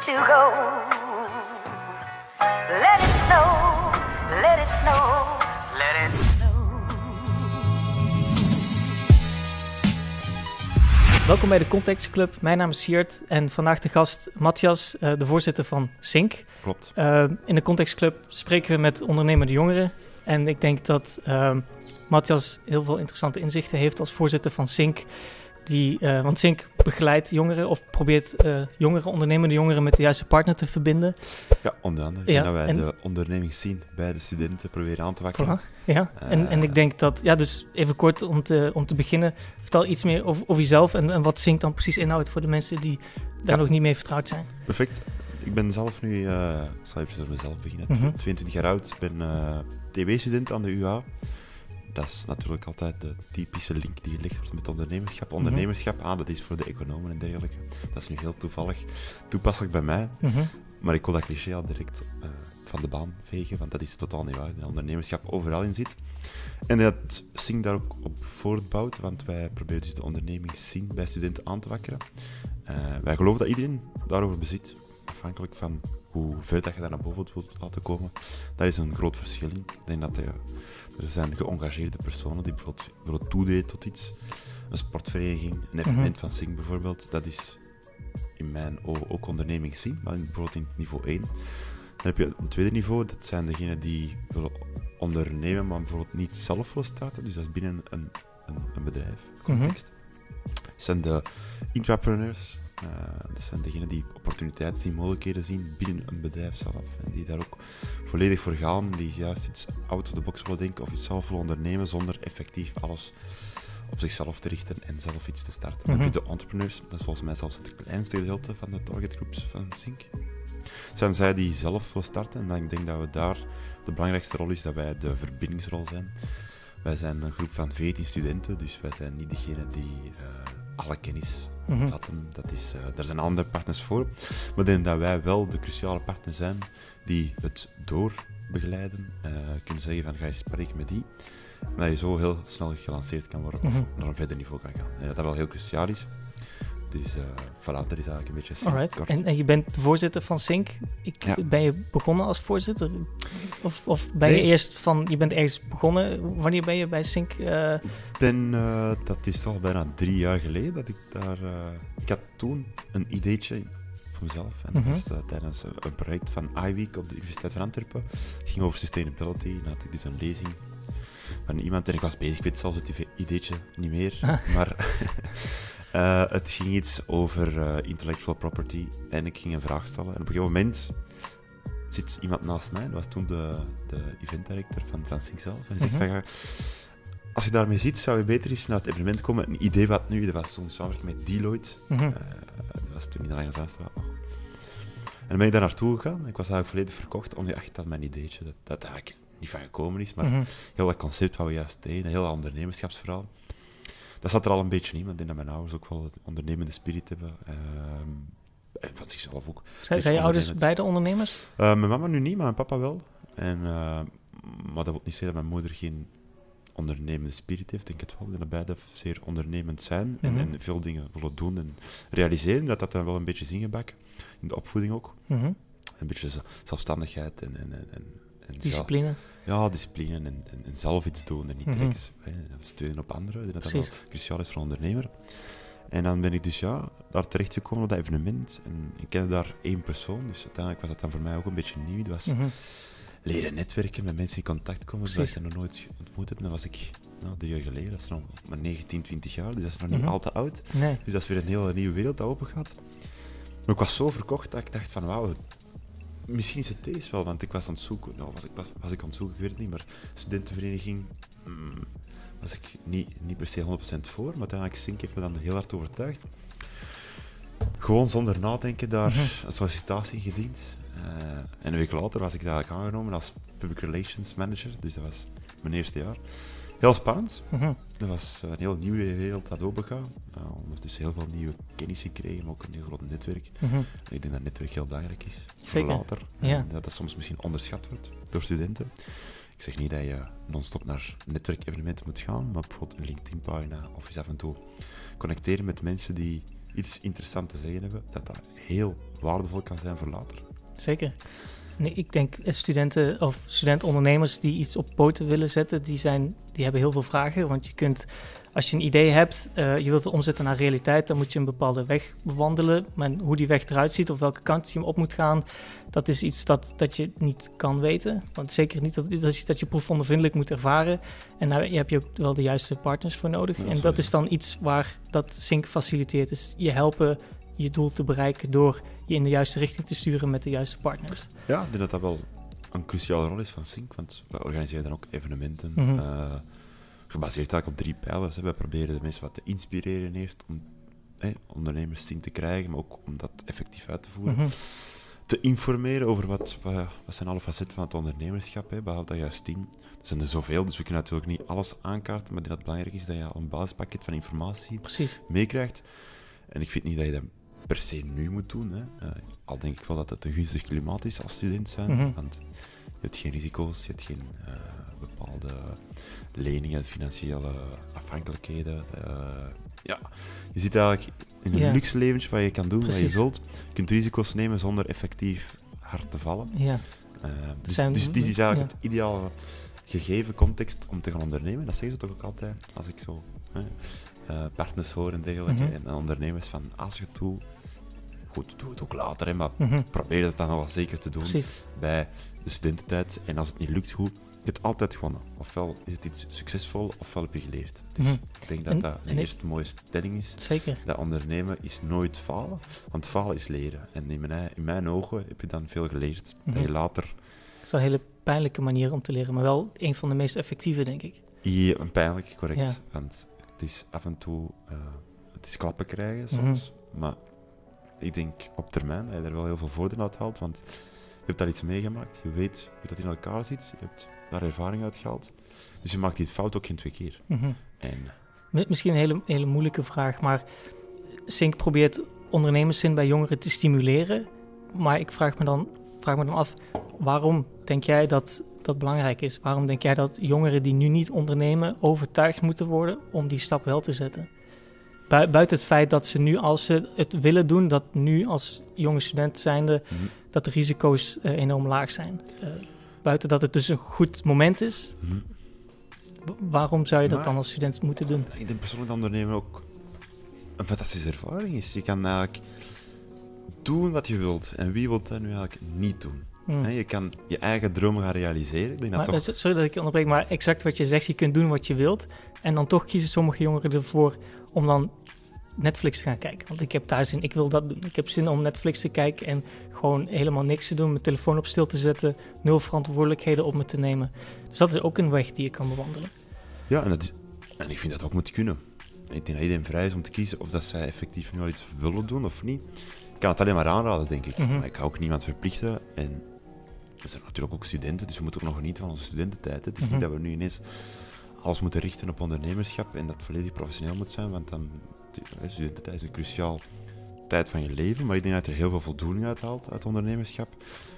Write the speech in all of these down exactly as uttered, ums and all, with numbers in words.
to go. Let it snow, let it snow, let it snow. Welkom bij de Context Club. Mijn naam is Siert en vandaag de gast Matthias, uh, de voorzitter van Sync. Klopt. Uh, in de Context Club spreken we met ondernemende jongeren. En ik denk dat uh, Matthias heel veel interessante inzichten heeft als voorzitter van Sync. Die, uh, want Sync begeleidt jongeren of probeert uh, jongeren, ondernemende jongeren met de juiste partner te verbinden. Ja, onder andere. Ja, en dat wij en... de ondernemingsscene bij de studenten proberen aan te wakkeren. Voilà, ja, Uh, en, en ik denk dat, ja, dus even kort om te, om te beginnen. Vertel iets meer over, over jezelf en, en wat Sync dan precies inhoudt voor de mensen die daar ja. nog niet mee vertrouwd zijn. Perfect. Ik ben zelf nu, uh, ik zal even door mezelf beginnen, Mm-hmm. tweeëntwintig jaar oud. Ik ben uh, T W-student aan de U A. Dat is natuurlijk altijd de typische link die gelegd wordt met ondernemerschap. Mm-hmm. Ondernemerschap, ah, dat is voor de economen en dergelijke. Dat is nu heel toevallig toepasselijk bij mij. Mm-hmm. Maar ik wil dat cliché al direct uh, van de baan vegen, want dat is totaal niet waar. Dat ondernemerschap overal in zit. En dat Sync daar ook op voortbouwt, want wij proberen dus de ondernemingsscene bij studenten aan te wakkeren. Uh, wij geloven dat iedereen daarover bezit, afhankelijk van hoe ver dat je daar naar boven wilt laten komen. Daar is een groot verschil in. Ik denk dat er, er zijn geëngageerde personen die bijvoorbeeld willen toedelen tot iets. Een sportvereniging, een evenement mm-hmm. van Sync bijvoorbeeld, dat is in mijn ogen ook ondernemingsscene, maar bijvoorbeeld in niveau één. Dan heb je een tweede niveau, dat zijn degenen die willen ondernemen, maar bijvoorbeeld niet zelf willen starten. Dus dat is binnen een, een, een bedrijf, context. Mm-hmm. Dat zijn de intrapreneurs. Uh, dat zijn degenen die opportuniteiten zien, mogelijkheden zien binnen een bedrijf zelf. En die daar ook volledig voor gaan, die juist iets out of the box willen denken of iets zelf willen ondernemen zonder effectief alles op zichzelf te richten en zelf iets te starten. Mm-hmm. Dan heb je de entrepreneurs, dat is volgens mij zelfs het kleinste gedeelte van de targetgroeps van Sync. Zijn zij die zelf willen starten en dan ik denk dat we daar de belangrijkste rol is dat wij de verbindingsrol zijn. Wij zijn een groep van veertien studenten, dus wij zijn niet degene die uh, alle kennis mm-hmm. vatten. Dat is, uh, daar zijn andere partners voor. Maar ik denk dat wij wel de cruciale partner zijn die het doorbegeleiden. Uh, kunnen zeggen van ga je spreken met die. En dat je zo heel snel gelanceerd kan worden mm-hmm. of naar een verder niveau kan gaan. En dat dat wel heel cruciaal is. Dus uh, voilà, dat is eigenlijk een beetje Alright. kort. En, en je bent de voorzitter van Sync. Ik, ja. Ben je begonnen als voorzitter? Of, of ben nee. je eerst van, je bent ergens begonnen? Wanneer ben je bij Sync? Uh... Ik ben, uh, dat is al bijna drie jaar geleden dat ik daar... Uh, ik had toen een ideetje voor mezelf. En mm-hmm. dat was uh, tijdens uh, een project van iWeek op de Universiteit van Antwerpen. Het ging over sustainability. En had ik dus een lezing van iemand. En ik was bezig, ik weet zelfs het ideetje niet meer. maar... Uh, het ging iets over uh, intellectual property en ik ging een vraag stellen. En op een gegeven moment zit iemand naast mij, dat was toen de, de event director van, van Sync zelf. En hij mm-hmm. zegt van, als je daarmee zit, zou je beter eens naar het evenement komen. Een idee wat nu, dat was zo'n samenwerking met Deloitte. Mm-hmm. Uh, dat was toen in de Lange-Zaanstraat nog. En dan ben ik daar naartoe gegaan. Ik was eigenlijk volledig verkocht, ongeacht dat mijn ideetje, dat, dat eigenlijk niet van gekomen is. Maar mm-hmm. heel dat concept wat we juist deden, heel dat ondernemerschapsverhaal. Dat zat er al een beetje in, maar ik denk dat mijn ouders ook wel een ondernemende spirit hebben. Uh, en van zichzelf ook. Zijn, zijn je ouders beide ondernemers? Uh, mijn mama nu niet, maar mijn papa wel. En, uh, maar dat wil niet zeggen dat mijn moeder geen ondernemende spirit heeft. Ik denk het wel, dat beide zeer ondernemend zijn mm-hmm. en, en veel dingen willen doen en realiseren. Dat dat dan wel een beetje is ingebakken, in de opvoeding ook. Mm-hmm. Een beetje zelfstandigheid en... en, en, en discipline. Zelf, ja, discipline en, en, en zelf iets doen en niet mm-hmm. direct hè, steunen op anderen. Ik denk dat dat wel cruciaal is voor een ondernemer. En dan ben ik dus ja, daar terechtgekomen op dat evenement. En ik kende daar één persoon, dus uiteindelijk was dat dan voor mij ook een beetje nieuw. Dat was mm-hmm. leren netwerken, met mensen in contact komen, zoals je nog nooit ontmoet hebt. Dan was ik nou, drie jaar geleden, dat is nog maar negentien, twintig jaar, dus dat is nog niet mm-hmm. al te oud. Nee. Dus dat is weer een hele nieuwe wereld dat open gaat. Maar ik was zo verkocht dat ik dacht van wauw, misschien is het deze wel, want ik was aan het zoeken. Nou, was ik, was, was ik aan het zoeken, ik weet het niet, maar studentenvereniging mm, was ik niet, niet per se honderd procent voor, maar uiteindelijk Sync heeft me dan heel hard overtuigd. Gewoon zonder nadenken daar mm-hmm. een sollicitatie gediend. Uh, en een week later was ik daar eigenlijk aangenomen als Public Relations Manager, dus dat was mijn eerste jaar. Heel spannend. Mm-hmm. Dat was een heel nieuwe wereld dat opengaat. Uh, ondertussen heel veel nieuwe kennis gekregen, maar ook een heel groot netwerk. Mm-hmm. Ik denk dat netwerk heel belangrijk is. Zeker. Voor later. Ja. En dat dat soms misschien onderschat wordt door studenten. Ik zeg niet dat je non-stop naar netwerkevenementen moet gaan, maar bijvoorbeeld een LinkedIn-pagina of eens af en toe connecteren met mensen die iets interessants te zeggen hebben, dat dat heel waardevol kan zijn voor later. Zeker. Nee, ik denk studenten of studentondernemers die iets op poten willen zetten, die, zijn, die hebben heel veel vragen. Want je kunt, als je een idee hebt, uh, je wilt het omzetten naar realiteit, dan moet je een bepaalde weg bewandelen. Maar hoe die weg eruit ziet of welke kant je hem op moet gaan, dat is iets dat, dat je niet kan weten. Want zeker niet, dat, dat is iets dat je proefondervindelijk moet ervaren. En daar heb je ook wel de juiste partners voor nodig. Ja, en dat is dan iets waar dat Sync faciliteert. Dus je helpen je doel te bereiken door je in de juiste richting te sturen met de juiste partners. Ja, ik denk dat dat wel een cruciale rol is van Sync, want we organiseren dan ook evenementen, Mm-hmm. uh, gebaseerd eigenlijk op drie pijlers. Hè. We proberen de mensen wat te inspireren eerst om hè, ondernemers Sync te krijgen, maar ook om dat effectief uit te voeren. Mm-hmm. Te informeren over wat, wat, wat zijn alle facetten van het ondernemerschap, hè. Behoud dat juist in. Er zijn er zoveel, dus we kunnen natuurlijk niet alles aankaarten, maar ik denk dat het belangrijk is dat je al een basispakket van informatie Precies. meekrijgt. En ik vind niet dat je dat per se nu moet doen. Hè. Uh, al denk ik wel dat het een gunstig klimaat is als student zijn, Mm-hmm. want je hebt geen risico's, je hebt geen uh, bepaalde leningen, financiële afhankelijkheden. Uh, ja, je zit eigenlijk in een Ja. luxe leventje waar je kan doen Precies. wat je wilt. Je kunt risico's nemen zonder effectief hard te vallen. Ja. Uh, dus, zijn- dus dit is eigenlijk ja. het ideale gegeven context om te gaan ondernemen. Dat zeggen ze toch ook altijd, als ik zo hè, uh, partners hoor en dergelijke, Mhm. en ondernemers van als je het doet, goed, doe het ook later, hè, maar Mm-hmm. probeer het dan al wel zeker te doen Precies. bij de studententijd. En als het niet lukt, goed, je hebt altijd gewonnen. Ofwel is het iets succesvol, ofwel heb je geleerd. Dus Mm-hmm. ik denk dat En- dat en een ik- eerste mooie stelling is. Zeker. Dat ondernemen is nooit falen, want falen is leren. En in mijn, in mijn ogen heb je dan veel geleerd. Mhm. Dat je later Het is wel een hele pijnlijke manier om te leren, maar wel een van de meest effectieve, denk ik. je een pijnlijk, correct. Ja. Want het is af en toe uh, het is klappen krijgen soms. Mhm. Maar ik denk op termijn dat je er wel heel veel voordeel uit haalt. Want je hebt daar iets meegemaakt. Je weet hoe dat in elkaar zit. Je hebt daar ervaring uit gehaald. Dus je maakt die fout ook geen twee keer. Mm-hmm. En Mi- Misschien een hele, hele moeilijke vraag, maar Sync probeert ondernemerszin bij jongeren te stimuleren. Maar ik vraag me dan, vraag me dan af, waarom denk jij dat dat belangrijk is? Waarom denk jij dat jongeren die nu niet ondernemen overtuigd moeten worden om die stap wel te zetten? Bui- buiten het feit dat ze nu, als ze het willen doen, dat nu als jonge student zijnde, mm, dat de risico's uh, enorm laag zijn. Uh, buiten dat het dus een goed moment is, mm. w- waarom zou je dat Maar- dan als student moeten doen? Ik denk persoonlijk dat ondernemen ook een fantastische ervaring is. Je kan eigenlijk doen wat je wilt. En wie wil dat nu eigenlijk niet doen? Hmm. Hè, je kan je eigen dromen gaan realiseren. Ik denk dat Maar, toch... eh, Sorry dat ik je onderbreek, maar exact wat je zegt, je kunt doen wat je wilt. En dan toch kiezen sommige jongeren ervoor om dan Netflix te gaan kijken. Want ik heb daar zin, ik wil dat doen. Ik heb zin om Netflix te kijken en gewoon helemaal niks te doen, mijn telefoon op stil te zetten, nul verantwoordelijkheden op me te nemen. Dus dat is ook een weg die je kan bewandelen. Ja, en, dat is... en ik vind dat ook moet kunnen. Ik denk dat iedereen vrij is om te kiezen of dat zij effectief nu al iets willen doen of niet. Ik kan het alleen maar aanraden, denk ik. Mhm. Maar ik ga ook niemand verplichten. En we zijn natuurlijk ook studenten, dus we moeten ook nog genieten van onze studententijd. Hè. Het is Mhm. niet dat we nu ineens alles moeten richten op ondernemerschap en dat het volledig professioneel moet zijn, want dan, de studententijd is een cruciaal tijd van je leven. Maar ik denk dat je er heel veel voldoening uit haalt, uit ondernemerschap.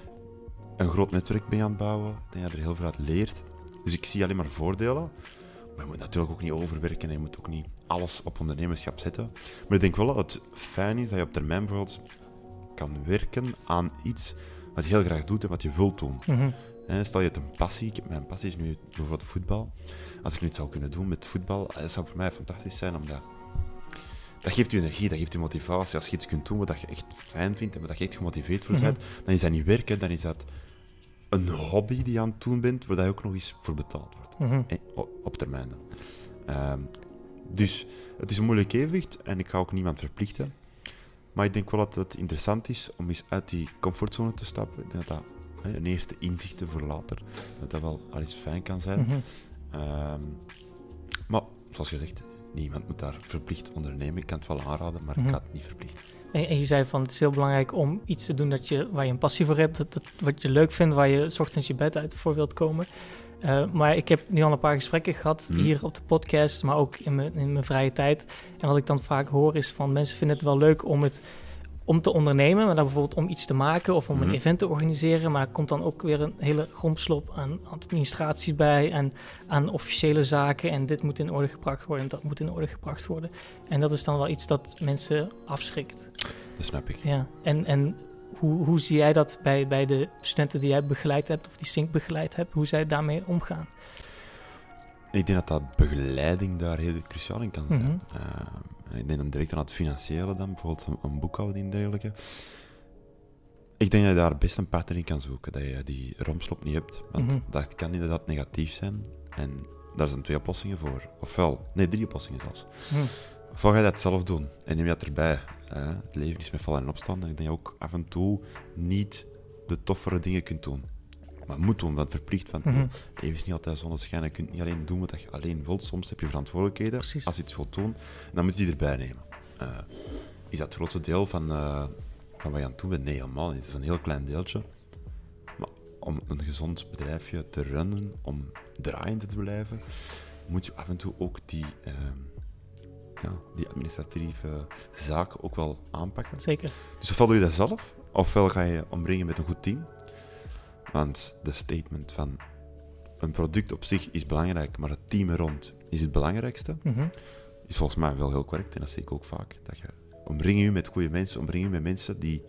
Een groot netwerk ben je aan het bouwen. Ik denk dat je er heel veel uit leert. Dus ik zie alleen maar voordelen. Maar je moet natuurlijk ook niet overwerken en je moet ook niet alles op ondernemerschap zetten. Maar ik denk wel dat het fijn is dat je op termijn bijvoorbeeld kan werken aan iets wat je heel graag doet en wat je wilt doen. Mhm. Hè, stel je het een passie, ik heb- mijn passie is nu bijvoorbeeld voetbal. Als ik nu iets zou kunnen doen met voetbal, dat zou voor mij fantastisch zijn, omdat dat geeft je energie, dat geeft je motivatie. Als je iets kunt doen wat je echt fijn vindt en waar je echt gemotiveerd voor Mhm. bent, dan is dat niet werken, dan is dat een hobby die je aan het doen bent, waar je ook nog eens voor betaald wordt. Mhm. Hè, o- op termijn dan. Ehm, dus het is een moeilijk evenwicht en ik ga ook niemand verplichten. Maar ik denk wel dat het interessant is om eens uit die comfortzone te stappen. Ik denk dat dat hè, een eerste inzichten voor later, dat dat wel al eens fijn kan zijn. Mhm. Ehm, maar zoals gezegd, niemand moet daar verplicht ondernemen. Ik kan het wel aanraden, maar Mhm. ik ga het niet verplichten. En, en je zei van het is heel belangrijk om iets te doen dat je, waar je een passie voor hebt, dat, dat, wat je leuk vindt, waar je 's ochtends je bed uit voor wilt komen. Uh, maar ik heb nu al een paar gesprekken gehad, Hmm. hier op de podcast, maar ook in mijn, in mijn vrije tijd. En wat ik dan vaak hoor is van mensen vinden het wel leuk om het om te ondernemen, maar dan bijvoorbeeld om iets te maken of om Mm-hmm. een event te organiseren. Maar er komt dan ook weer een hele rompslop aan administratie bij en aan officiële zaken. En dit moet in orde gebracht worden en dat moet in orde gebracht worden. En dat is dan wel iets dat mensen afschrikt. Dat snap ik. Ja, en, en hoe, hoe zie jij dat bij, bij de studenten die jij begeleid hebt of die Sync begeleid hebt, hoe zij daarmee omgaan? Ik denk dat dat begeleiding daar heel cruciaal in kan zijn. Mhm. Uh, ik denk dan direct aan het financiële dan, bijvoorbeeld een, een boekhouding en dergelijke. Ik denk dat je daar best een partner in kan zoeken, dat je die romslop niet hebt. Want Mhm. dat kan inderdaad negatief zijn. En daar zijn twee oplossingen voor. Ofwel, nee, drie oplossingen zelfs. Hm. Ofwel ga je dat zelf doen en neem je dat erbij. Uh, het leven is met vallen en opstaan. En ik denk dat je ook af en toe niet de toffere dingen kunt doen. Maar moet doen, want verplicht. Want Mhm. leven is niet altijd zonneschijn. Je kunt niet alleen doen wat je alleen wilt. Soms heb je verantwoordelijkheden. Precies. Als je iets wilt doen, dan moet je die erbij nemen. Uh, is dat het grootste deel van, uh, van wat je aan het doen bent? Nee, helemaal niet. Het is een heel klein deeltje. Maar om een gezond bedrijfje te runnen, om draaiende te blijven, moet je af en toe ook die, uh, ja, die administratieve zaken ook wel aanpakken. Zeker. Dus ofwel doe je dat zelf, ofwel ga je omringen met een goed team. Want de statement van een product op zich is belangrijk, maar het team er rond is het belangrijkste, Mhm. is volgens mij wel heel correct. En dat zie ik ook vaak. Dat je omring je met goede mensen, omring je met mensen die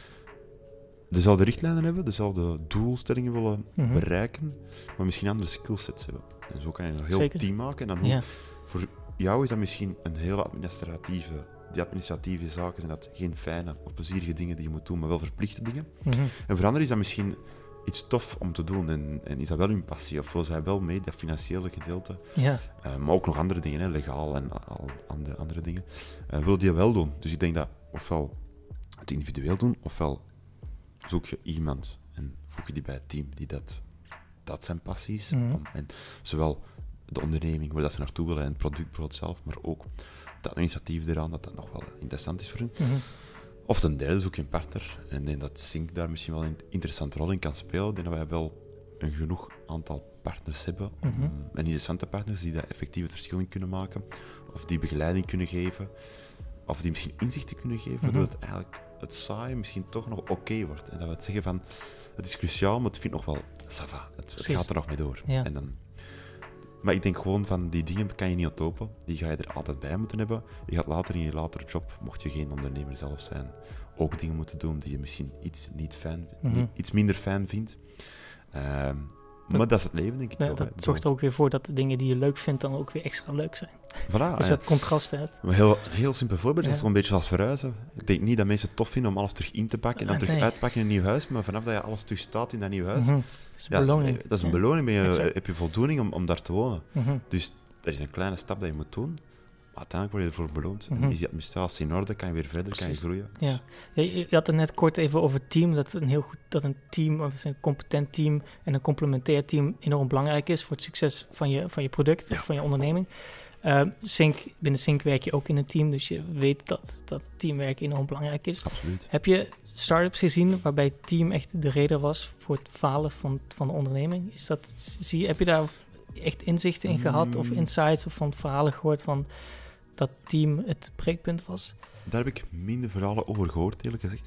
dezelfde richtlijnen hebben, dezelfde doelstellingen willen Mhm. bereiken, maar misschien andere skillsets hebben. En zo kan je een heel Zeker. team maken. En dan hoeft, Ja. voor jou is dat misschien een hele administratieve, die administratieve zaken zijn dat geen fijne of plezierige dingen die je moet doen, maar wel verplichte dingen. Mhm. En voor anderen is dat misschien iets tof om te doen en, en is dat wel hun passie, of vullen zij wel mee, dat financiële gedeelte, Ja. uh, maar ook nog andere dingen, hè, legaal en al andere, andere dingen, uh, willen die wel doen. Dus ik denk dat ofwel het individueel doen, ofwel zoek je iemand en voeg je die bij het team die dat, dat zijn passies, Mhm. om, en zowel de onderneming, waar dat ze naartoe willen en het product bijvoorbeeld zelf, maar ook dat initiatief eraan, dat dat nog wel interessant is voor hun. Mhm. Of ten derde zoek je een partner. En ik denk dat Sync daar misschien wel een interessante rol in kan spelen. Ik denk dat wij wel een genoeg aantal partners hebben. Om, Mhm. en interessante partners die daar effectief het verschil in kunnen maken. Of die begeleiding kunnen geven. Of die misschien inzichten kunnen geven. Waardoor Mhm. het eigenlijk het saai misschien toch nog oké wordt. En dat we het zeggen van, het is cruciaal, maar het vindt nog wel, ça va. Het, het Precies. gaat er nog mee door. Ja. En dan, maar ik denk gewoon van, die dingen kan je niet ontlopen. Die ga je er altijd bij moeten hebben. Je gaat later in je latere job, mocht je geen ondernemer zelf zijn, ook dingen moeten doen die je misschien iets, niet fijn, Mhm. niet- iets minder fijn vindt. Ehm, Dat- maar dat is het leven, denk ik. Ja, toch, hè. dat Ik zorgt er ook weer voor dat de dingen die je leuk vindt dan ook weer extra leuk zijn. bedoel, voilà, Dus hè. dat contrast hebt. Een heel, een heel simpel voorbeeld, Ja. dat is gewoon een beetje zoals verhuizen. Ik denk niet dat mensen het tof vinden om alles terug in te pakken en dan Ah, terug nee. uitpakken in een nieuw huis, maar vanaf dat je alles terug staat in dat nieuw huis, Mhm. Dat is een ja, beloning. dat is een Ja. beloning, ben je, Exact. heb je voldoening om, om daar te wonen. Mhm. Dus dat is een kleine stap dat je moet doen, maar uiteindelijk word je ervoor beloond. Mhm. En is die administratie in orde, kan je weer verder, kan je Precies. groeien. Ja. Ja, je je had het net kort even over het team, dat een heel goed, dat een team, of een competent team en een complementair team enorm belangrijk is voor het succes van je, van je product Ja. of van je onderneming. Uh, Sync, binnen Sync werk je ook in een team, dus je weet dat, dat teamwerk enorm belangrijk is. Absoluut. Heb je start-ups gezien waarbij het team echt de reden was voor het falen van, van de onderneming? Is dat, zie, heb je daar echt inzichten in gehad of Mm. insights of van verhalen gehoord van dat team het breekpunt was? Daar heb ik minder verhalen over gehoord, eerlijk gezegd.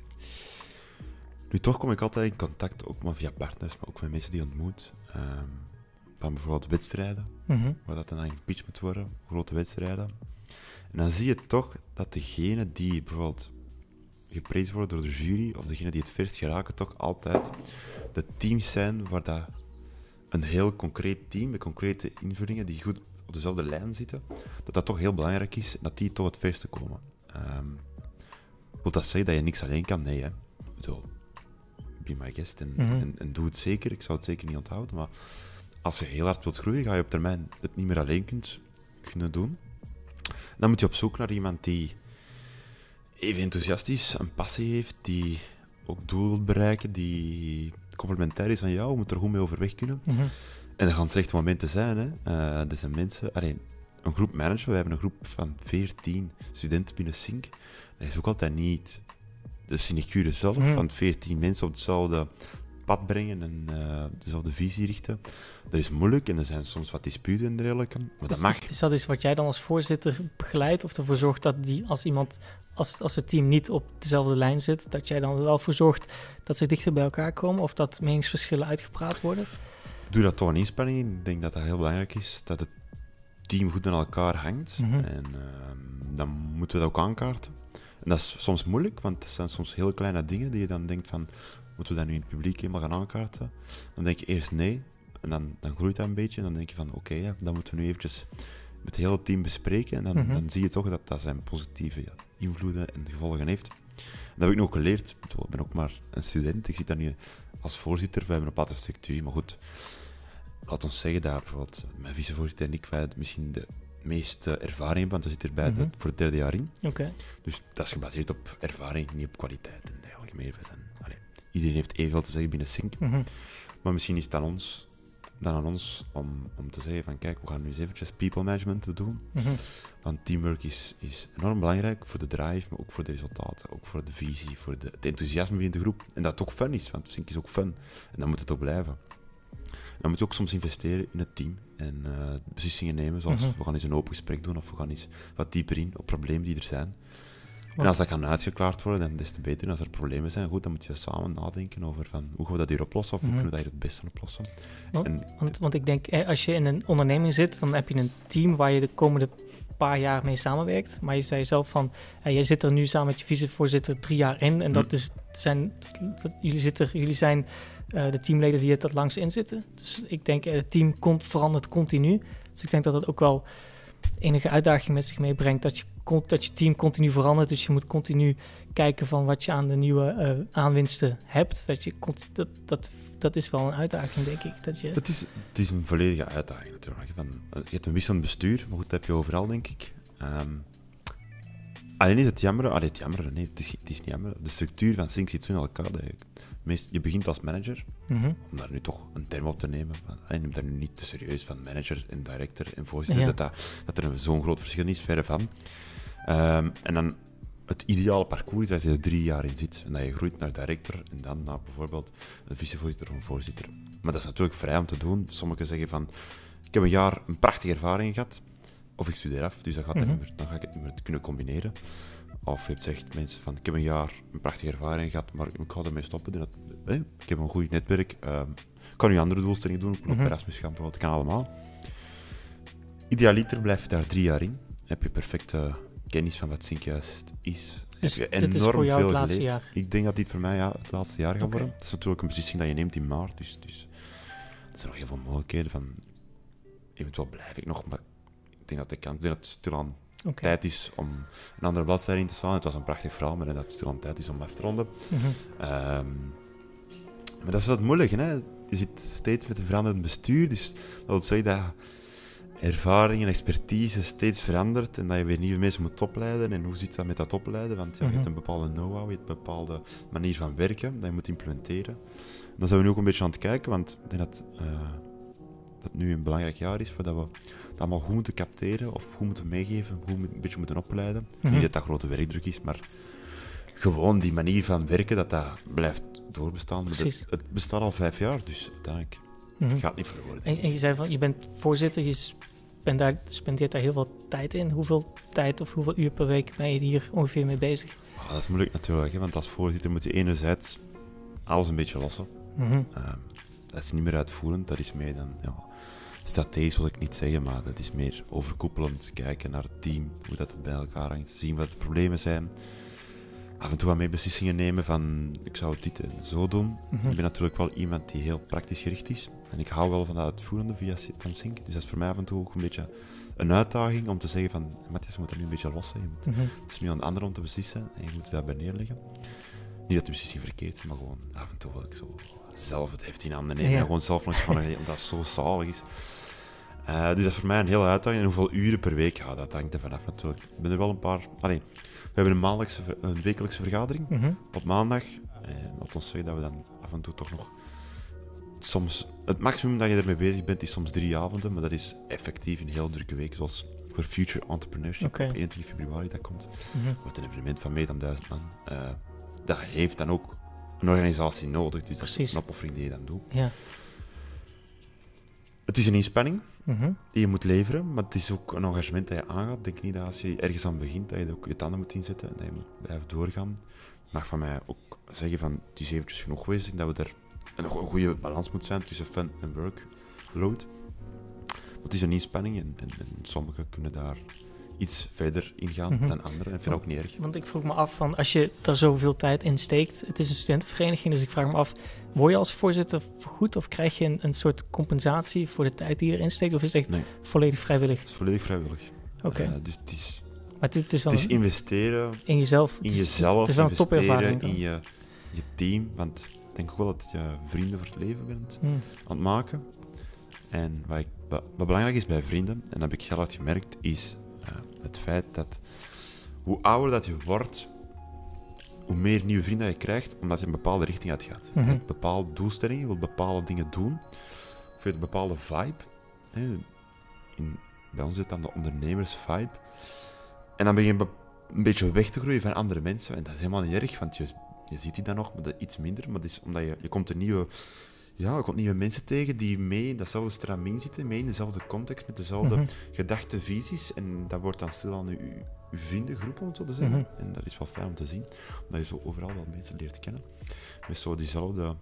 Nu, toch kom ik altijd in contact, ook maar via partners, maar ook met mensen die je ontmoet. Ehm, van bijvoorbeeld wedstrijden, Mhm. waar dat dan aan gepitcht moet worden, grote wedstrijden. En dan zie je toch dat degene die bijvoorbeeld geprezen worden door de jury, of degene die het verst geraken, toch altijd de teams zijn waar dat een heel concreet team, met concrete invullingen, die goed op dezelfde lijn zitten, dat dat toch heel belangrijk is, dat die toch het verste komen. Um, wil dat zeggen dat je niks alleen kan? Nee, hè. Ik bedoel, be my guest en, Mhm. en, en doe het zeker. Ik zou het zeker niet onthouden, maar als je heel hard wilt groeien, ga je op termijn het niet meer alleen kunt kunnen doen. Dan moet je op zoek naar iemand die even enthousiastisch, een passie heeft, die ook doel wil bereiken, die complementair is aan jou, moet er goed mee overweg kunnen. Mhm. En er gaan slechte momenten zijn, hè. Uh, er zijn mensen... Allee, een groep management, we hebben een groep van veertien studenten binnen Sync. Dat is ook altijd niet de sinecure zelf, Mhm. van veertien mensen op hetzelfde pad brengen en uh, dezelfde visie richten. Dat is moeilijk en er zijn soms wat disputen en dergelijke, maar Dus dat mag. Is, is dat iets wat jij dan als voorzitter begeleidt of ervoor zorgt dat die, als iemand, als, als het team niet op dezelfde lijn zit, dat jij dan er wel voor zorgt dat ze dichter bij elkaar komen of dat meningsverschillen uitgepraat worden? Ik doe dat toch een inspanning in. Ik denk dat dat heel belangrijk is, dat het team goed aan elkaar hangt. Mm-hmm. En uh, dan moeten we dat ook aankaarten. En dat is soms moeilijk, want het zijn soms heel kleine dingen die je dan denkt van, moeten we dat nu in het publiek helemaal gaan aankaarten? Dan denk je eerst nee, en dan, dan groeit dat een beetje. En dan denk je van, oké, okay, ja, dan moeten we nu eventjes met het hele team bespreken. En dan, mm-hmm. dan zie je toch dat dat zijn positieve ja, invloeden en gevolgen heeft. En dat heb ik nog geleerd. Ik ben ook maar een student. Ik zit daar nu als voorzitter. We hebben een bepaalde structuur, maar goed. Laat ons zeggen dat bijvoorbeeld mijn vicevoorzitter en ik wij misschien de meeste ervaring hebben, want we zitten er bij mm-hmm. voor het derde jaar in. Okay. Dus dat is gebaseerd op ervaring, niet op kwaliteit. En eigenlijk meer, we zijn, allee, iedereen heeft evenveel te zeggen binnen Sync. Mm-hmm. Maar misschien is het aan ons, dan aan ons om, om te zeggen van kijk, we gaan nu eens eventjes people management doen. Mm-hmm. Want teamwork is, is enorm belangrijk voor de drive, maar ook voor de resultaten, ook voor de visie, voor de, het enthousiasme binnen de groep. En dat het ook fun is, want Sync is ook fun. En dan moet het ook blijven. Dan moet je ook soms investeren in het team en uh, beslissingen nemen, zoals mm-hmm. we gaan eens een open gesprek doen of we gaan eens wat dieper in op problemen die er zijn. En als dat kan uitgeklaard worden, dan des te beter. En als er problemen zijn, goed, dan moet je samen nadenken over van, hoe gaan we dat hier oplossen of mm-hmm. hoe kunnen we dat hier het beste oplossen. Want, en, want, want ik denk, als je in een onderneming zit, dan heb je een team waar je de komende paar jaar mee samenwerkt. Maar je zei zelf van, hey, jij zit er nu samen met je vicevoorzitter drie jaar in. En dat mm. is, zijn, dat, jullie, zitten, jullie zijn uh, de teamleden die het het langst in zitten. Dus ik denk, uh, het team komt, verandert continu. Dus ik denk dat dat ook wel enige uitdaging met zich meebrengt. Dat je, dat je team continu verandert. Dus je moet continu kijken van wat je aan de nieuwe uh, aanwinsten hebt. Dat, je, dat, dat, dat is wel een uitdaging, denk ik. Dat je... het, is, het is een volledige uitdaging natuurlijk. Van, je hebt een wisselend bestuur, maar goed, dat heb je overal, denk ik. Um, alleen is het jammer, allee, het jammer, nee, het is, het is niet jammer. De structuur van Sync zit zo in elkaar. Dat je, meest, je begint als manager, mm-hmm. om daar nu toch een term op te nemen. Van, allee, neem daar nu niet te serieus van manager en director en voorzitter, ja. dat, dat, dat er zo'n groot verschil is, verre van. Um, en dan het ideale parcours is dat je er drie jaar in zit en dat je groeit naar director en dan naar bijvoorbeeld een vicevoorzitter of een voorzitter. Maar dat is natuurlijk vrij om te doen. Sommigen zeggen van, ik heb een jaar een prachtige ervaring gehad, of ik studeer af, dus dan, gaat mm-hmm. meer, dan ga ik het niet meer kunnen combineren. Of je hebt zegt mensen van, ik heb een jaar een prachtige ervaring gehad, maar ik ga ermee stoppen. Dat, eh, ik heb een goed netwerk, uh, ik kan nu andere doelstellingen doen, ik kan mm-hmm. op Erasmus gaan, bijvoorbeeld, kan allemaal. Idealiter blijf je daar drie jaar in, heb je perfecte kennis van wat Sync juist is. Dus heb je dit is voor jou het laatste geleerd. jaar? Ik denk dat dit voor mij ja, het laatste jaar gaat okay. worden. Dat is natuurlijk een beslissing dat je neemt in maart, dus, dus er zijn nog heel veel mogelijkheden van, eventueel blijf ik nog, maar ik denk dat ik kan. Ik denk dat het stilaan okay. tijd is om een andere bladzijde in te slaan. Het was een prachtig verhaal, maar ik denk dat het stilaan tijd is om af te ronden. Mm-hmm. Um, maar dat is wat moeilijk, hè? Je zit steeds met een veranderend bestuur, dus dat wil zeggen dat ervaring en expertise steeds verandert en dat je weer nieuwe mensen moet opleiden. En hoe zit dat met dat opleiden? Want ja, mm-hmm. je hebt een bepaalde know-how, je hebt een bepaalde manier van werken dat je moet implementeren. En dan zijn we nu ook een beetje aan het kijken, want ik denk dat, uh, dat het nu een belangrijk jaar is, voordat we dat allemaal goed moeten capteren of goed moeten meegeven, hoe we een beetje moeten opleiden. Mm-hmm. Niet dat dat grote werkdruk is, maar gewoon die manier van werken, dat dat blijft doorbestaan. Het, het bestaat al vijf jaar, dus uiteindelijk mm-hmm. gaat het niet verloren. En, en je zei van, je bent voorzitter, je bent daar, spendeert daar heel veel tijd in. Hoeveel tijd of hoeveel uur per week ben je hier ongeveer mee bezig? Oh, dat is moeilijk natuurlijk, hè, want als voorzitter moet je enerzijds alles een beetje lossen. Mm-hmm. Uh, dat is niet meer uitvoerend, dat is meer dan... Ja, strategisch wil ik niet zeggen, maar dat is meer overkoepelend. Kijken naar het team, hoe dat het bij elkaar hangt, zien wat de problemen zijn. Af en toe wat mee beslissingen nemen van, ik zou dit en zo doen. Mm-hmm. Ik ben natuurlijk wel iemand die heel praktisch gericht is. En ik hou wel van dat uitvoerende via van Sync. Dus dat is voor mij af en toe ook een beetje een uitdaging om te zeggen van, Matthias, je moet dat nu een beetje lossen. Je moet, mm-hmm. Het is nu aan de ander om te beslissen en je moet dat bij neerleggen. Niet dat de beslissing verkeerd is, maar gewoon af en toe wil ik zo zelf het heft in handen nemen. Ja. En gewoon zelf nog gewoon, omdat het zo zalig is. Uh, dus dat is voor mij een hele uitdaging. En hoeveel uren per week, ja, dat hangt er vanaf natuurlijk. Ik ben er wel een paar... Allee, we hebben een, maandelijkse, een wekelijkse vergadering mm-hmm. op maandag. En laat ons zeggen dat we dan af en toe toch nog... Soms, het maximum dat je ermee bezig bent is soms drie avonden, maar dat is effectief een heel drukke week, zoals voor Future Entrepreneurship okay. op eenentwintig februari dat komt. Mm-hmm. Wat een evenement van meer dan duizend man. Uh, dat heeft dan ook een organisatie nodig. Dus Precies. dat is een opoffering die je dan doet. Ja. Het is een inspanning Mhm. die je moet leveren, maar het is ook een engagement dat je aangaat. Ik denk niet dat als je ergens aan begint, dat je er ook je tanden moet inzetten en dat je moet blijven doorgaan. Je mag van mij ook zeggen van, het is eventjes genoeg geweest. Ik denk dat we er een, een goede balans moet zijn tussen fun en workload. Maar het is een inspanning en, en, en sommigen kunnen daar iets verder in gaan Mhm. dan anderen. En ik vind dat ook niet erg. Want ik vroeg me af van, als je daar zoveel tijd in steekt, het is een studentenvereniging, dus ik vraag me af, word je als voorzitter vergoed of krijg je een, een soort compensatie voor de tijd die je erin steekt, of is het echt Nee. volledig vrijwillig? Het is volledig vrijwillig. Oké, Uh, dus het is, maar het, het is wel het is een- investeren in jezelf. in Het is- jezelf, Het is wel een investeren topervaring dan. in je, je team. Want ik denk ook wel dat je vrienden voor het leven bent Hmm. aan het maken. En wat, ik, wat, wat belangrijk is bij vrienden, en dat heb ik heel hard gemerkt, is uh, het feit dat hoe ouder dat je wordt, hoe meer nieuwe vrienden je krijgt, omdat je een bepaalde richting uitgaat. Mhm. Je hebt bepaalde doelstellingen, je wilt bepaalde dingen doen, of je hebt een bepaalde vibe. Hè. In, bij ons zit dan de ondernemers-vibe. En dan begin je be- een beetje weg te groeien van andere mensen. En dat is helemaal niet erg, want je, je ziet die dan nog, maar dat iets minder. Maar dat is omdat je, je komt een nieuwe... Ja, je komt nieuwe mensen tegen die mee in datzelfde stramien zitten, mee in dezelfde context, met dezelfde Mhm. gedachten, visies. En dat wordt dan stilaan uw, uw vriendengroep, om het zo te zeggen. Mhm. En dat is wel fijn om te zien, omdat je zo overal wel mensen leert kennen. Met zo diezelfde...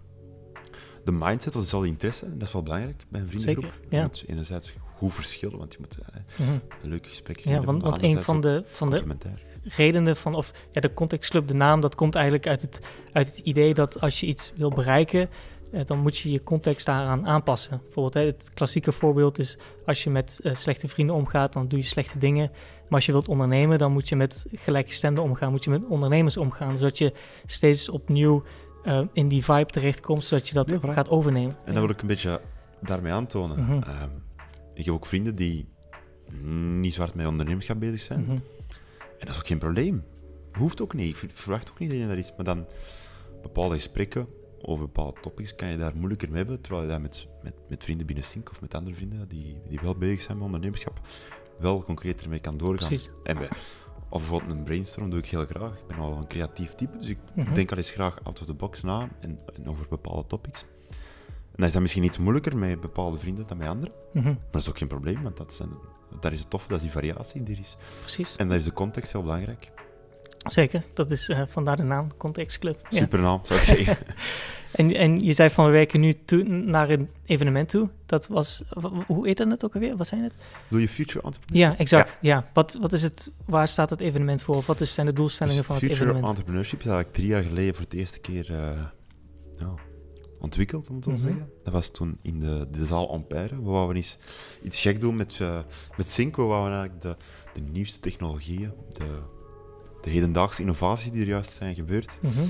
De mindset of dezelfde interesse, en dat is wel belangrijk bij een vriendengroep. Zeker, Je ja. moet enerzijds goed verschillen, want je moet eh, Mhm. een leuk gesprek Ja, hebben, want, maar want een anderzijds van ook de, van de complementair. redenen van, of ja, de contextclub, de naam, dat komt eigenlijk uit het, uit het idee dat als je iets wil bereiken, eh, dan moet je je context daaraan aanpassen. Bijvoorbeeld, hè, het klassieke voorbeeld is, als je met eh, slechte vrienden omgaat, dan doe je slechte dingen. Maar als je wilt ondernemen, dan moet je met gelijkgestemden omgaan, moet je met ondernemers omgaan, zodat je steeds opnieuw uh, in die vibe terechtkomt, zodat je dat Ja, voilà. gaat overnemen. En dat wil ik een beetje daarmee aantonen. Mhm. Ehm, ik heb ook vrienden die niet zo hard met ondernemerschap bezig zijn. Mhm. En dat is ook geen probleem. Hoeft ook niet. Ik verwacht ook niet dat je dat is. Maar dan bepaalde gesprekken over bepaalde topics kan je daar moeilijker mee hebben, terwijl je daar met, met, met vrienden binnen Sync of met andere vrienden die, die wel bezig zijn met ondernemerschap, wel concreter mee kan doorgaan. Precies. En bij, of bijvoorbeeld een brainstorm doe ik heel graag. Ik ben al een creatief type, dus ik Mhm. denk al eens graag out of the box na en, en over bepaalde topics. En dat is dan misschien iets moeilijker met bepaalde vrienden dan met anderen. Mhm. Maar dat is ook geen probleem, want dat, zijn, dat is het toffe, dat is die variatie die er is. Precies. En daar is de context heel belangrijk. Zeker, dat is uh, vandaar de naam Contextclub. Ja. Supernaam, zou ik zeggen. En, en je zei van, we werken nu toe, naar een evenement toe. Dat was, w- hoe heet dat net ook alweer? Wat zijn het? Doe je Future Entrepreneur? Ja, exact. Ja. Wat, wat is het, waar staat het evenement voor? Of wat is, zijn de doelstellingen Dus van het Future evenement? Entrepreneurship is eigenlijk drie jaar geleden voor de eerste keer uh, ja, ontwikkeld, om het zo te Mhm. zeggen. Dat was toen in de, de zaal Ampère. We wouden eens iets gek doen met, uh, met Sync. We wouden eigenlijk de, de nieuwste technologieën, de, de hedendaagse innovaties die er juist zijn gebeurd, Mhm.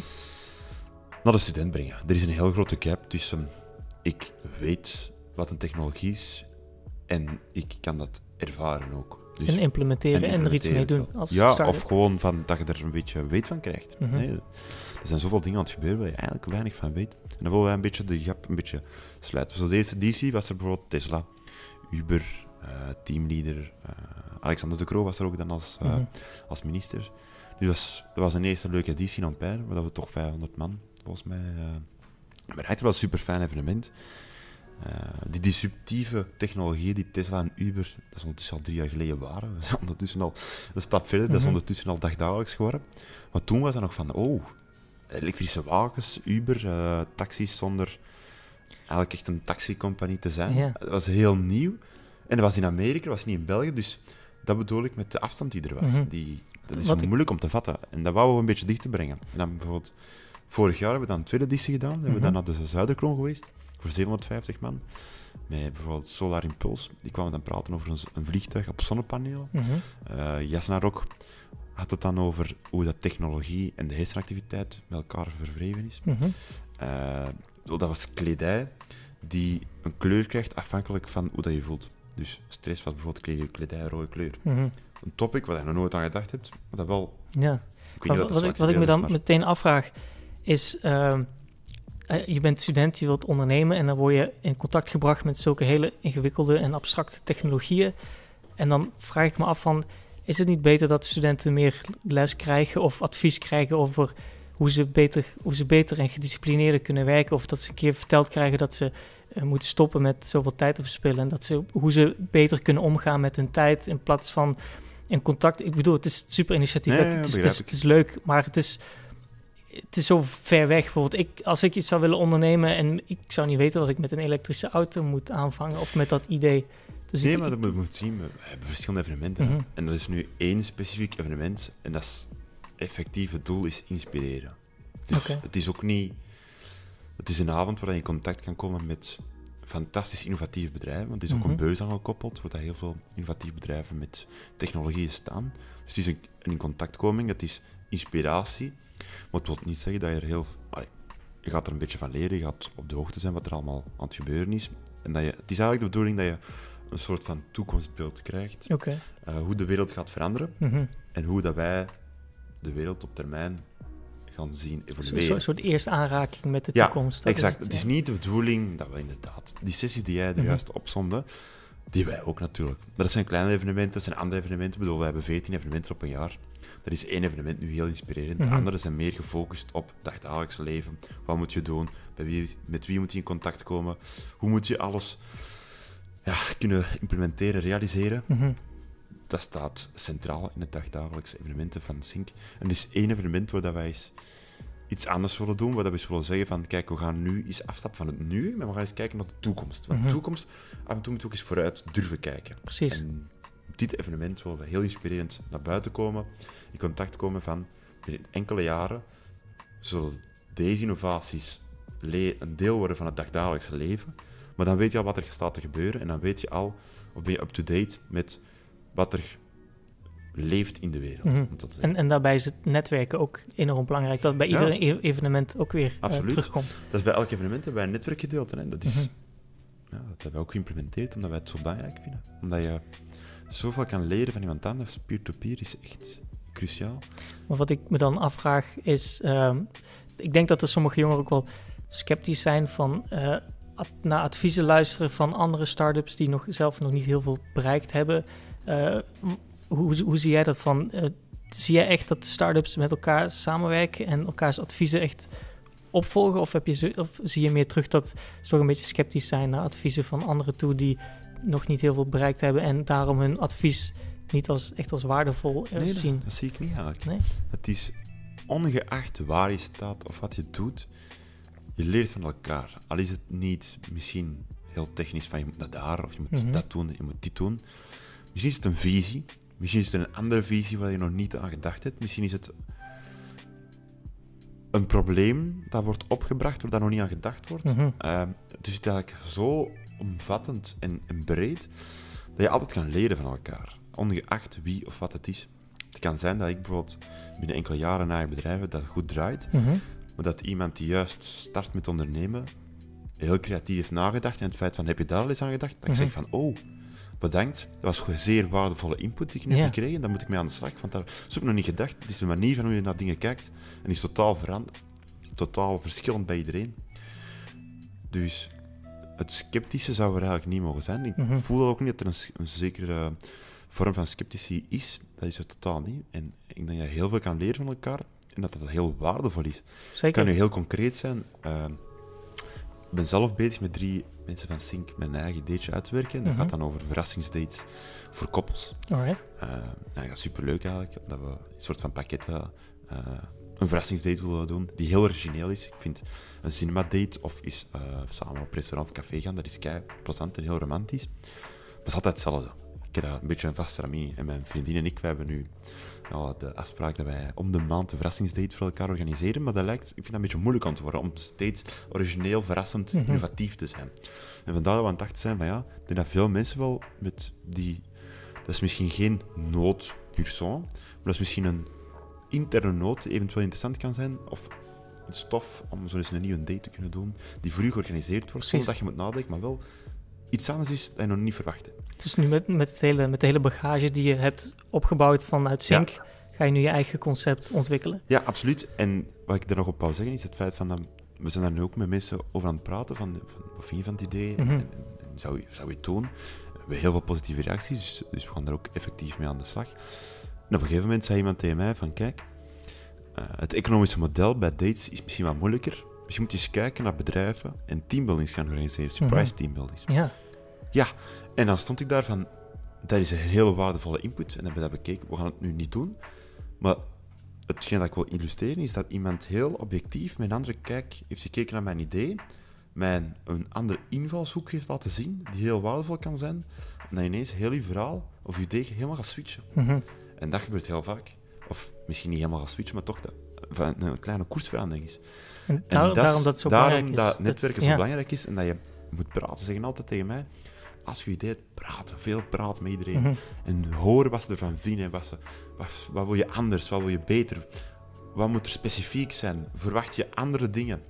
naar de student brengen. Er is een heel grote gap tussen ik weet wat een technologie is en ik kan dat ervaren ook. Dus, En implementeren en, er iets mee implementeren doen als ja, start-up. of gewoon van, dat je er een beetje weet van krijgt. Mhm. Nee, er zijn zoveel dingen aan het gebeuren waar je eigenlijk weinig van weet. En dan willen wij een beetje de gap een beetje sluiten. Zoals deze editie was er bijvoorbeeld Tesla, Uber, uh, teamleader, uh, Alexander de Croo was er ook dan als, uh, Mhm. als minister. Dus dat was, dat was een eerste leuke editie in Ampère, waar we toch vijfhonderd man, volgens mij, uh, bereikten. Dat was een super fijn evenement. Uh, die disruptieve technologieën die Tesla en Uber, dat is ondertussen al drie jaar geleden waren, we zijn ondertussen al een stap verder, dat is Mhm. ondertussen al dagdagelijks geworden. Maar toen was dat nog van, oh, elektrische wagens, Uber, uh, taxis zonder eigenlijk echt een taxicompagnie te zijn. Ja. Dat was heel nieuw. En dat was in Amerika, dat was niet in België, dus dat bedoel ik met de afstand die er was. Mhm. Die, dat is Wat ik- moeilijk om te vatten. En dat wouden we een beetje dichter brengen. En dan bijvoorbeeld, vorig jaar hebben we dan een tweede editie gedaan. Dan hebben we Mhm. dan naar de Zuiderkroon geweest, voor zevenhonderdvijftig man. Met bijvoorbeeld Solar Impulse. Die kwamen dan praten over een, een vliegtuig op zonnepanelen. Mhm. Uh, Jasna Rok had het dan over hoe dat technologie en de hersenactiviteit met elkaar verwreven is. Mhm. Uh, dat was kledij die een kleur krijgt afhankelijk van hoe dat je voelt. Dus stress was bijvoorbeeld kledij, kledij rode kleur. Mhm. Een topic waar je nog nooit aan gedacht hebt, maar dat wel... Ja. Ik weet Maar niet wat, dat ik, wat ik me is, dan maar- meteen afvraag is, uh, je bent student, je wilt ondernemen en dan word je in contact gebracht met zulke hele ingewikkelde en abstracte technologieën. En dan vraag ik me af van, is het niet beter dat studenten meer les krijgen of advies krijgen over hoe ze beter, hoe ze beter en gedisciplineerder kunnen werken. Of dat ze een keer verteld krijgen dat ze uh, moeten stoppen met zoveel tijd te verspillen. En dat ze, hoe ze beter kunnen omgaan met hun tijd in plaats van in contact. Ik bedoel, het is super initiatief. Nee, het, ja, het, is, het, begrijp is, ik. het is leuk, maar het is, het is zo ver weg. Bijvoorbeeld, ik, als ik iets zou willen ondernemen en ik zou niet weten dat ik met een elektrische auto moet aanvangen of met dat idee. Dus Nee, ik, maar dat moet je moet zien. We hebben verschillende evenementen. hè. Mhm. En dat is nu één specifiek evenement. En dat is effectief, het doel is inspireren. Dus Oké. het is ook niet... Het is een avond waar je in contact kan komen met fantastisch innovatieve bedrijven. Want het is ook Mhm. een beurs aan gekoppeld, waar heel veel innovatieve bedrijven met technologieën staan. Dus het is een, een in contactkoming, het is inspiratie. Maar het wil niet zeggen dat je er heel... Allee, je gaat er een beetje van leren, je gaat op de hoogte zijn wat er allemaal aan het gebeuren is. En dat je, het is eigenlijk de bedoeling dat je een soort van toekomstbeeld krijgt. Oké. Uh, hoe de wereld gaat veranderen Mhm. en hoe dat wij de wereld op termijn gaan zien Zo- evolueren. zo- Een soort eerste aanraking met de Ja, toekomst. Dat exact. Is het, het, is ja. niet de bedoeling dat we inderdaad... Die sessies die jij er Mhm. juist opzonde, die wij ook natuurlijk. Maar dat zijn kleine evenementen, dat zijn andere evenementen. Ik bedoel, we hebben veertien evenementen op een jaar. Er is één evenement nu heel inspirerend. Mhm. De andere zijn meer gefocust op het dagdagelijks leven. Wat moet je doen? Bij wie, met wie moet je in contact komen? Hoe moet je alles ja, kunnen implementeren, realiseren? Mhm. Dat staat centraal in het dagdagelijkse evenementen van Sync. En er is één evenement waar dat wij eens iets anders willen doen, waar dat we eens willen zeggen van, kijk, we gaan nu eens afstappen van het nu, maar we gaan eens kijken naar de toekomst. Want Mhm. de toekomst, af en toe moeten we ook eens vooruit durven kijken. Precies. En op dit evenement willen we heel inspirerend naar buiten komen, in contact komen van, binnen enkele jaren zullen deze innovaties le- een deel worden van het dagdagelijkse leven, maar dan weet je al wat er staat te gebeuren en dan weet je al, of ben je up-to-date met wat er leeft in de wereld. Mhm. om het zo te zeggen. En, en daarbij is het netwerken ook enorm belangrijk. Dat bij Ja. ieder e- evenement ook weer uh, Absoluut. terugkomt. Dat is bij elk evenement hebben wij een netwerkgedeelte. Hè. Dat, is, Mhm. ja, dat hebben we ook geïmplementeerd omdat wij het zo belangrijk vinden. Omdat je zoveel kan leren van iemand anders. Peer-to-peer is echt cruciaal. Maar wat ik me dan afvraag is... ehm, ik denk dat er sommige jongeren ook wel sceptisch zijn van... eh, ad- naar adviezen luisteren van andere start-ups... die nog, zelf nog niet heel veel bereikt hebben. Eh, hoe, hoe zie jij dat van... eh, zie jij echt dat start-ups met elkaar samenwerken... en elkaars adviezen echt opvolgen? Of, heb je, zo- of zie je meer terug dat ze toch een beetje sceptisch zijn... naar adviezen van anderen toe... die nog niet heel veel bereikt hebben... en daarom hun advies niet als, echt als waardevol eh, Nee, dat, zien? dat zie ik niet eigenlijk. Nee? Het is ongeacht waar je staat of wat je doet, je leert van elkaar. Al is het niet misschien heel technisch van je moet naar daar of je moet Mhm. dat doen, je moet dit doen. Misschien is het een visie. Misschien is het een andere visie waar je nog niet aan gedacht hebt. Misschien is het een probleem dat wordt opgebracht waar daar nog niet aan gedacht wordt. Mhm. Uh, dus het is eigenlijk zo omvattend en, en breed dat je altijd kan leren van elkaar, ongeacht wie of wat het is. Het kan zijn dat ik bijvoorbeeld binnen enkele jaren na je bedrijf dat het goed draait, Mhm. maar dat iemand die juist start met ondernemen heel creatief heeft nagedacht en het feit van, heb je daar al eens aan gedacht? Dat Mhm. ik zeg van, oh, bedankt. Dat was gewoon zeer waardevolle input die ik nu Ja. heb gekregen. Daar moet ik mee aan de slag, want daar zo heb ik nog niet gedacht. Het is de manier van hoe je naar dingen kijkt en die is totaal veranderd. Totaal verschillend bij iedereen. Dus het sceptische zou er eigenlijk niet mogen zijn. Ik Mhm. voel ook niet dat er een, s- een zekere vorm van sceptici is. Dat is er totaal niet. En ik denk dat je heel veel kan leren van elkaar en dat dat heel waardevol is. Het Zeker. kan nu heel concreet zijn. Uh, ik ben zelf bezig met drie mensen van Sync mijn eigen dateje uit te werken. Dat Mhm. gaat dan over verrassingsdates voor koppels. Alright. Uh, nou ja, superleuk eigenlijk, dat we een soort van pakketten, uh, een verrassingsdate willen doen, die heel origineel is. Ik vind een cinemadate of is uh, samen op restaurant of café gaan, dat is kei plezant en heel romantisch. Maar het is altijd hetzelfde. Ik heb daar een beetje een vaste ramie. En mijn vriendin en ik, wij hebben nu nou, de afspraak dat wij om de maand een verrassingsdate voor elkaar organiseren. Maar dat lijkt, ik vind dat een beetje moeilijk aan te worden, om steeds origineel, verrassend, Mhm. innovatief te zijn. En vandaar dat we aan het dachten zijn van ja, ik denk dat veel mensen wel met die... Dat is misschien geen nood pur sang, maar dat is misschien een interne nood die eventueel interessant kan zijn, of iets tof om zo eens een nieuwe date te kunnen doen, die voor u georganiseerd wordt, Precies. zonder dat je moet nadenken, maar wel iets anders is dat je nog niet verwachtte. Dus nu met, met, het hele, met de hele bagage die je hebt opgebouwd vanuit Sync, Ja. ga je nu je eigen concept ontwikkelen. Ja, absoluut. En wat ik er nog op wou zeggen is het feit van dat we zijn daar nu ook met mensen over aan het praten, van, van wat vind je van het idee, Mhm. en, en, en zou, je, zou je het doen? We hebben heel veel positieve reacties, dus, dus we gaan daar ook effectief mee aan de slag. En op een gegeven moment zei iemand tegen mij van, kijk, Uh, het economische model bij dates is misschien wat moeilijker. Misschien moet je eens kijken naar bedrijven en teambuildings gaan organiseren. Surprise Mm-hmm. teambuildings. Ja. Ja, en dan stond ik daar van... Dat is een hele waardevolle input. En hebben we dat bekeken. We gaan het nu niet doen. Maar hetgeen dat ik wil illustreren is dat iemand heel objectief met een andere kijk heeft gekeken naar mijn idee. Mij een andere invalshoek heeft laten zien, die heel waardevol kan zijn. En dat ineens heel je verhaal of je idee helemaal gaat switchen. Mm-hmm. En dat gebeurt heel vaak. Of misschien niet helemaal gaat switchen, maar toch dat, van een kleine koersverandering is. En daar, en dat daarom dat het zo daarom belangrijk is. dat netwerken Dat- zo ja. belangrijk is en dat je moet praten. Ze zeggen altijd tegen mij, als je idee hebt, praten. Veel praten met iedereen. Mhm. En horen wat ze ervan vinden. En wat, ze, wat, wat wil je anders? Wat wil je beter? Wat moet er specifiek zijn? Verwacht je andere dingen?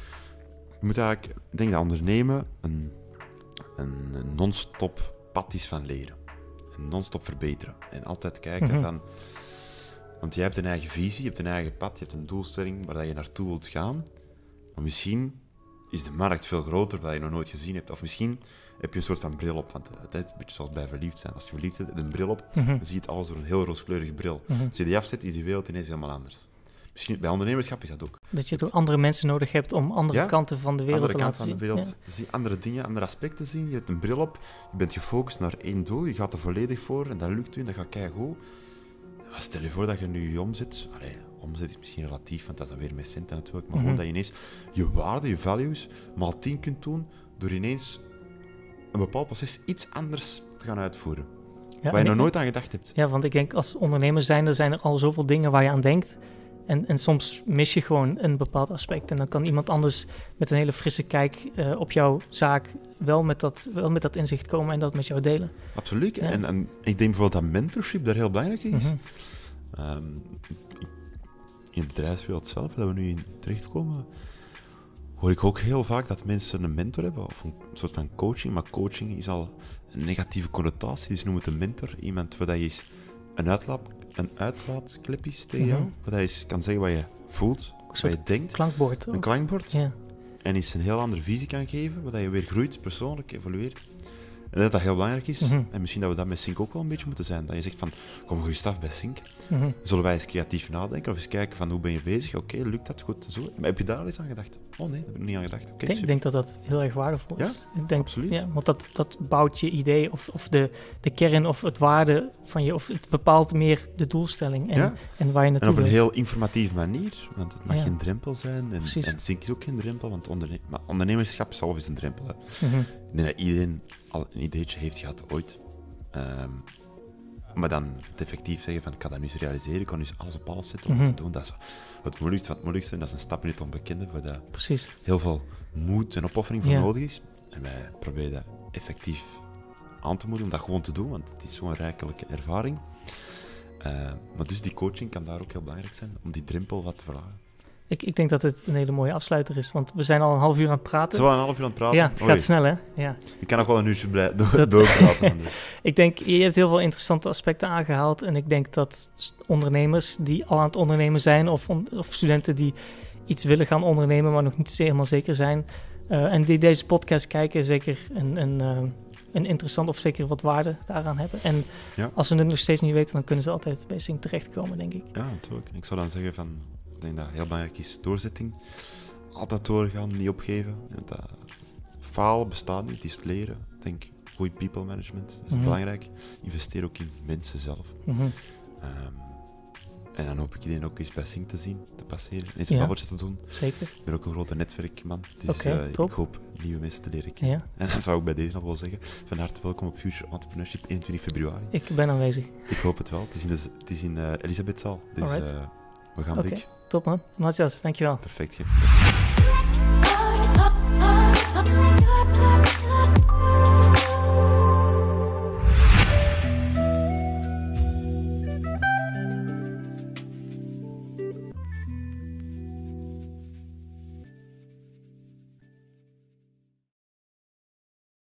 Je moet eigenlijk, ik denk dat ondernemen een, een, een non-stop pad is van leren. En non-stop verbeteren. En altijd kijken Mhm. van... Want jij hebt een eigen visie, je hebt een eigen pad, je hebt een doelstelling waar dat je naartoe wilt gaan. Maar misschien is de markt veel groter dan je nog nooit gezien hebt. Of misschien heb je een soort van bril op. Want het is een beetje zoals bij verliefd zijn. Als je verliefd bent, heb je een bril op, Mhm. dan zie je het alles door een heel rooskleurige bril. Mhm. Als je die afzet, is die wereld ineens helemaal anders. Misschien bij ondernemerschap is dat ook. Dat je toch andere mensen nodig hebt om andere Ja, kanten van de wereld Andere te kant laten van de zien. wereld te zien, andere dingen, andere aspecten zien. Je hebt een bril op, je bent gefocust naar één doel, je gaat er volledig voor en dat lukt u en dat gaat keigoed. Maar stel je voor dat je nu je omzet... Allee, omzet is misschien relatief, want dat is dan weer met centen natuurlijk, maar Mhm. gewoon dat je ineens je waarde, je values, maal tien kunt doen door ineens een bepaald proces iets anders te gaan uitvoeren. Ja, waar en je nog ik- nooit aan gedacht hebt. Ja, want ik denk als ondernemer zijn, er zijn er al zoveel dingen waar je aan denkt. En, en soms mis je gewoon een bepaald aspect. En dan kan iemand anders met een hele frisse kijk eh, op jouw zaak wel met, dat, wel met dat inzicht komen en dat met jou delen. Absoluut. Ja. En, en ik denk bijvoorbeeld dat mentorship daar heel belangrijk in is. Mhm. Ehm, ik- in de bedrijfswereld zelf, dat we nu in terechtkomen, hoor ik ook heel vaak dat mensen een mentor hebben, of een soort van coaching. Maar coaching is al een negatieve connotatie, dus noem het een mentor. Iemand waar dat je eens een, uitlaat, een uitlaatklep is tegen jou, Mhm. waar dat je eens kan zeggen wat je voelt, wat soort je denkt. Klankbord. Een ook. klankbord. Ja. En eens een heel andere visie kan geven, waar dat je weer groeit, persoonlijk, evolueert. En dat dat heel belangrijk is. Mhm. En misschien dat we dat met Sync ook wel een beetje moeten zijn. Dat je zegt van, kom goed af bij Sync. Mhm. Zullen wij eens creatief nadenken of eens kijken van hoe ben je bezig? Oké, lukt dat goed? Zo. Maar heb je daar al eens aan gedacht? Oh nee, daar heb ik niet aan gedacht. Oké, Ik denk, super. denk dat dat heel erg waardevol is. ik denk, absoluut. Ja, want dat, dat bouwt je idee of, of de, de kern of het waarde van je, of het bepaalt meer de doelstelling en, Ja. en waar je En naartoe op een wilt. heel informatieve manier, want het mag Ja. geen drempel zijn. En, Precies. en Sync is ook geen drempel, want onderne maar ondernemerschap zelf is een drempel. Hè. Mhm. Ik denk dat iedereen al een ideetje heeft gehad ooit. Ehm, maar dan het effectief zeggen van ik ga dat nu eens realiseren, ik kan nu eens alles op alles zetten om Mhm. dat te doen. Dat is het moeilijkste van het moeilijkste. En dat is een stap in het onbekende, waar dat Precies. heel veel moed en opoffering voor Ja. nodig is. En wij proberen dat effectief aan te moedigen om dat gewoon te doen, want het is zo'n rijkelijke ervaring. Uh, maar dus die coaching kan daar ook heel belangrijk zijn, om die drempel wat te verlagen. Ik, ik denk dat het een hele mooie afsluiter is, want we zijn al een half uur aan het praten. Zo een half uur aan het praten? Ja, het Oei. gaat snel, hè? Ja. Ik kan nog wel een uurtje blij- do- Dat- doorpraten. Dus. Ik denk, je hebt heel veel interessante aspecten aangehaald. En ik denk dat s- ondernemers die al aan het ondernemen zijn, of, on- of studenten die iets willen gaan ondernemen, maar nog niet helemaal zeker zijn, uh, en die deze podcast kijken, zeker een, een, uh, een interessant of zeker wat waarde daaraan hebben. En Ja. als ze het nog steeds niet weten, dan kunnen ze altijd bij Sync terechtkomen, denk ik. Ja, natuurlijk. Ik zou dan zeggen van, ik denk dat heel belangrijk is, doorzetting. Altijd doorgaan, niet opgeven. Ja, dat falen bestaat niet, het is het leren. Ik denk, goede people management, dat is Mhm. belangrijk. Investeer ook in mensen zelf. Mhm. Um, en dan hoop ik iedereen ook eens bij Sync te zien, te passeren, eens een Ja. babbeltje te doen. Zeker. Ik ben ook een grote netwerkman, dus Oké, uh, top. ik hoop nieuwe mensen te leren kennen. Ja. En dan zou ik bij deze nog wel zeggen, van harte welkom op Future Entrepreneurship eenentwintig februari. Ik ben aanwezig. Ik hoop het wel, het is in, de, het is in uh, Elisabethzaal, dus Alright. uh, we gaan Oké. weg. Top man. Matthias, dankjewel. Perfect, geen I, I, I, I, I,